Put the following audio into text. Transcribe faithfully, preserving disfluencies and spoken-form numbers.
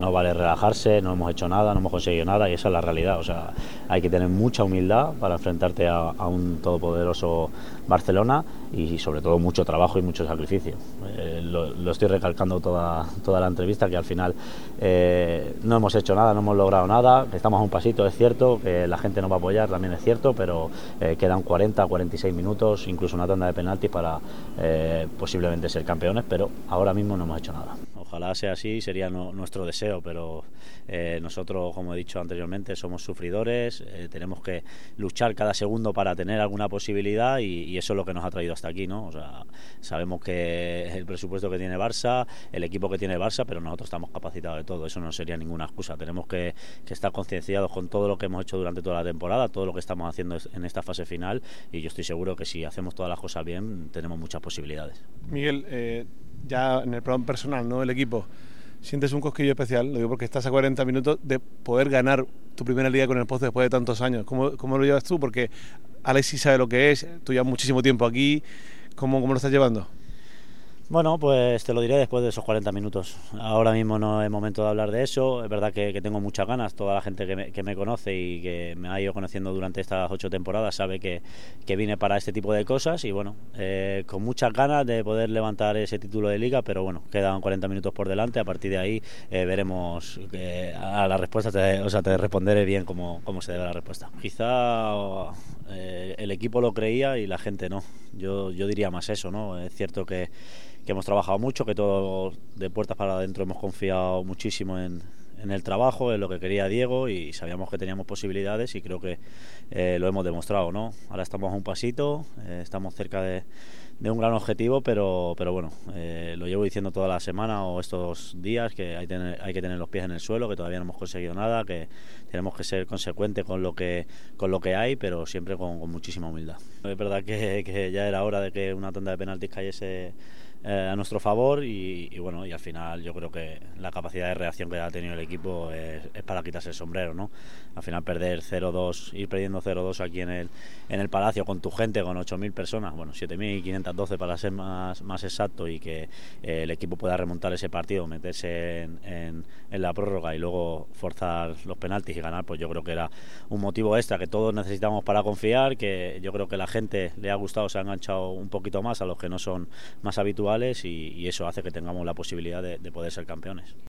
No vale relajarse, no hemos hecho nada, no hemos conseguido nada y esa es la realidad. O sea, hay que tener mucha humildad para enfrentarte a, a un todopoderoso Barcelona y sobre todo mucho trabajo y mucho sacrificio. Eh, lo, lo estoy recalcando toda, toda la entrevista, que al final eh, no hemos hecho nada, no hemos logrado nada, que estamos a un pasito, es cierto, que la gente nos va a apoyar, también es cierto, pero eh, quedan cuarenta, cuarenta y seis minutos, incluso una tanda de penaltis para eh, posiblemente ser campeones, pero ahora mismo no hemos hecho nada. Ojalá sea así, sería no, nuestro deseo, pero eh, nosotros, como he dicho anteriormente, somos sufridores, eh, tenemos que luchar cada segundo para tener alguna posibilidad y, y eso es lo que nos ha traído hasta aquí, ¿no? O sea, sabemos que el presupuesto que tiene Barça, el equipo que tiene Barça, pero nosotros estamos capacitados de todo, eso no sería ninguna excusa. Tenemos que, que estar concienciados con todo lo que hemos hecho durante toda la temporada, todo lo que estamos haciendo en esta fase final y yo estoy seguro que si hacemos todas las cosas bien, tenemos muchas posibilidades. Miguel, eh, ya en el plano personal, ¿no? El equipo, ¿sientes un cosquillo especial? Lo digo porque estás a cuarenta minutos de poder ganar tu primera liga con el Pozo después de tantos años. ¿Cómo, cómo lo llevas tú? Porque Alexis sabe lo que es, tú llevas muchísimo tiempo aquí. ¿Cómo, cómo lo estás llevando? Bueno, pues te lo diré después de esos cuarenta minutos. Ahora mismo no es momento de hablar de eso. Es verdad que, que tengo muchas ganas. Toda la gente que me, que me conoce y que me ha ido conociendo durante estas ocho temporadas sabe que, que vine para este tipo de cosas y bueno, eh, con muchas ganas de poder levantar ese título de liga, pero bueno, quedan cuarenta minutos por delante. A partir de ahí eh, veremos eh, a la respuesta, te, o sea, te responderé bien cómo, cómo se debe la respuesta. Quizá eh, el equipo lo creía y la gente no. Yo, yo diría más eso, ¿no? Es cierto que que hemos trabajado mucho, que todos de puertas para adentro hemos confiado muchísimo en, en el trabajo, en lo que quería Diego y sabíamos que teníamos posibilidades y creo que eh, lo hemos demostrado, ¿no? Ahora estamos a un pasito, eh, estamos cerca de, de un gran objetivo, pero, pero bueno, eh, lo llevo diciendo toda la semana o estos días que hay, tener, hay que tener los pies en el suelo, que todavía no hemos conseguido nada, que tenemos que ser consecuentes con lo que, con lo que hay, pero siempre con, con muchísima humildad. Es verdad que, que ya era hora de que una tanda de penaltis cayese Eh, a nuestro favor y, y bueno, y al final yo creo que la capacidad de reacción que ha tenido el equipo es, es para quitarse el sombrero, ¿no? Al final perder cero dos, ir perdiendo cero dos aquí en el, en el Palacio con tu gente, con ocho mil personas, bueno, siete mil quinientos doce para ser más, más exacto y que eh, el equipo pueda remontar ese partido, meterse en, en, en la prórroga y luego forzar los penaltis y ganar, pues yo creo que era un motivo extra que todos necesitamos para confiar, que yo creo que la gente le ha gustado, se ha enganchado un poquito más a los que no son más habituales y, y eso hace que tengamos la posibilidad de, de poder ser campeones.